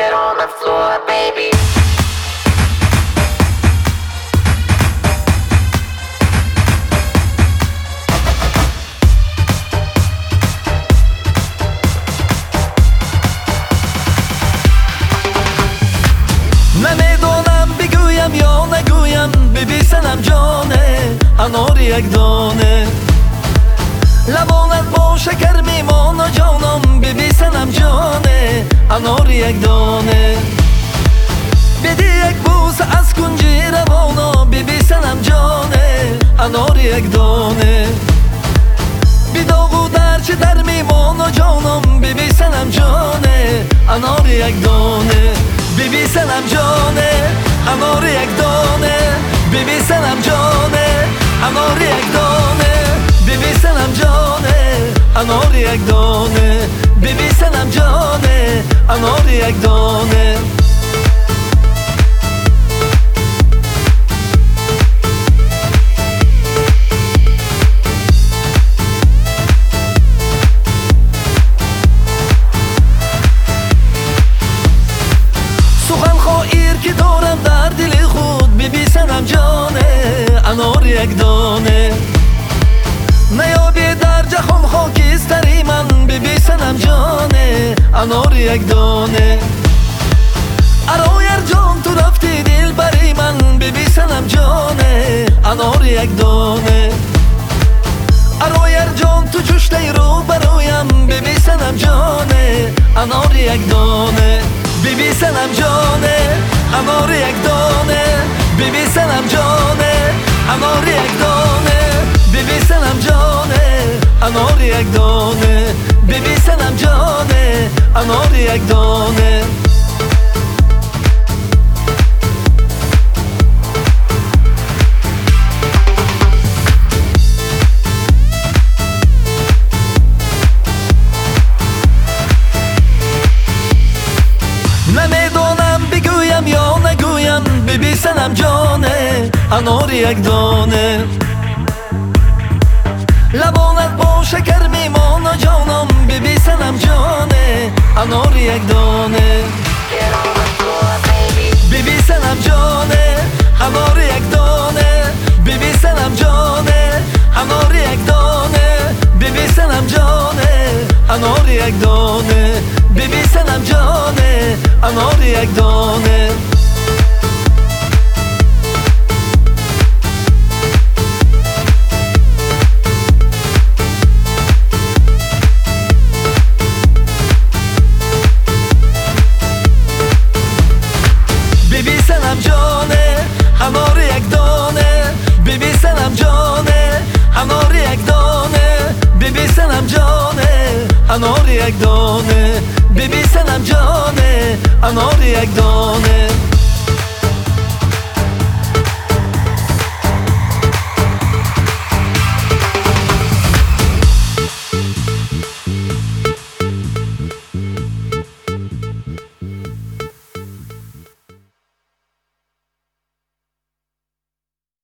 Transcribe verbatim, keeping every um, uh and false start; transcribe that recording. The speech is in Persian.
Get on the floor, baby. نمیدونم بگویم یا نگویم، ببیسنم جانه انار یک دانه. لبانت با شکر میمانه جانم، ببیسنم جانه انار یک دانه. بدی یک بوس از کنجی روانا، ببیسنم جانه انار یک دانه. بیداغ و درچه در میمانه جانم، ببیسنم جانه انار یک دانه. ببیسنم جانه انار یک دانه، ببیسنم جانه انار یک دانه. ببیسنم جانه انار یک دانه، ببیسنم جانه انار یک دانه. که دارم در دل خود، ببیسنم جانه انار یک دانه. نیابی در جهان خاکستری من، ببیسنم جانه انار یک دانه. ارایر جان تو رفتی دل بری من، ببیسنم جانه انار یک دانه. ارایر جان تو جشته رو برایم، ببیسنم جانه انار یک دانه. ببیسنم جانه انار یک دانه، ببیسنم جانه انار یک دانه. ببیسنم جانه انار یک دانه، ببیسنم جانه انار یک دانه. نمیدونم بگویم یا نگویم، ببیسنم جانه انار یک دانه. لبانت با شکر میمانه جانم، ببیسنم جانه انار یک دانه. ببیسنم جانه انار یک دانه، ببیسنم جانه انار یک دانه. ببیسنم جانه انار یک دانه، ببیسنم جانه انار یک دانه. ببیسنم جانه انار یک دانه، ببیسنم جانه انار یک دانه. ببیسنم جانه انار یک دانه، ببیسنم جانه انار یک دانه.